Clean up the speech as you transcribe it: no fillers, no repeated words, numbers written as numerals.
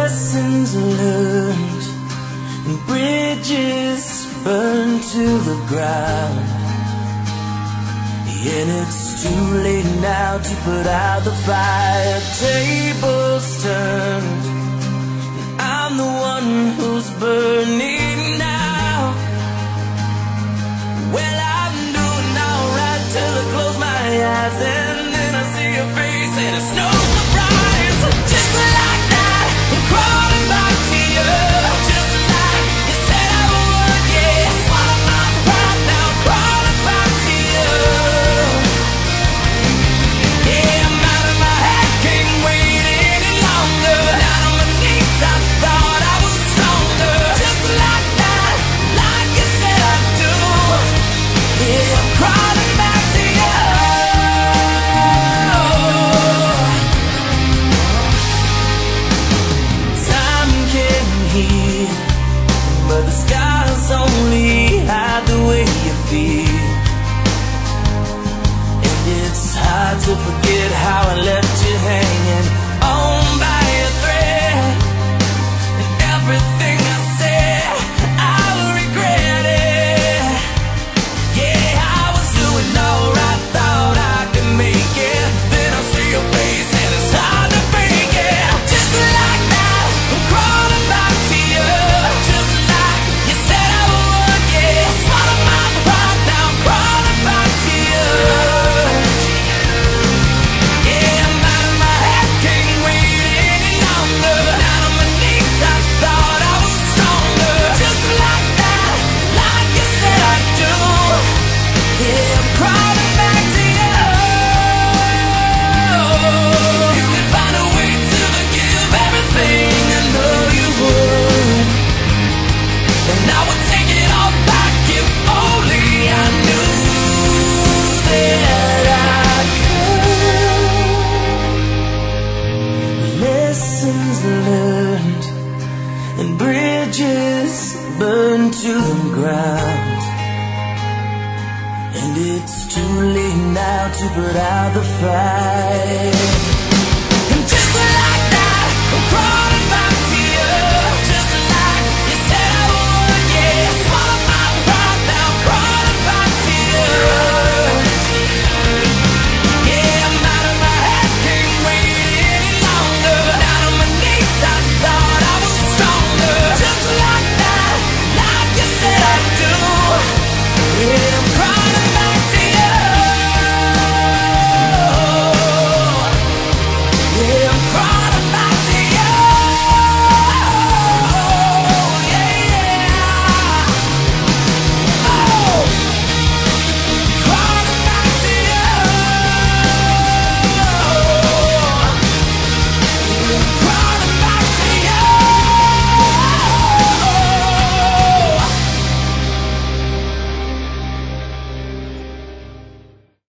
Lessons learned and bridges burned to the ground. And it's too late now to put out the fire. Tables turned, and I'm the one who's burning now. Well, I'm doing alright till I close my eyes, and then I see your face, and it's no surprise. Just like that, I'm crawling back to you. Just like you said I would, yeah. Swallow my pride now, I'm crawling back to you. Yeah, I'm out of my head, can't wait any longer. Down on my knees, I thought I was stronger. Just like that, like you said I do. Yeah, I'm crawling back to you. Time can heal, but the scars only hide the way you feel. And it's hard to forget how I left you hanging on by a thread. And everything I said, I'll regret it. Yeah, I was doing alright, thought I could make it. Then I see your face and it's hard to fake it. Just like that, I'm crawling back to you. Just like you said I would, yeah. Swallow my pride, now I'm crawling back to you. Yeah, I'm out of my head, can't wait any longer. Down on my knees, I thought I was stronger. Just like that, like you said I do. Yeah, I'm crawling back to you. You could find a way to forgive everything, I know you would. And I would take it all back if only I knew that I could. Lessons learned and bridges burned to the ground. And it's too late now to put out the fire.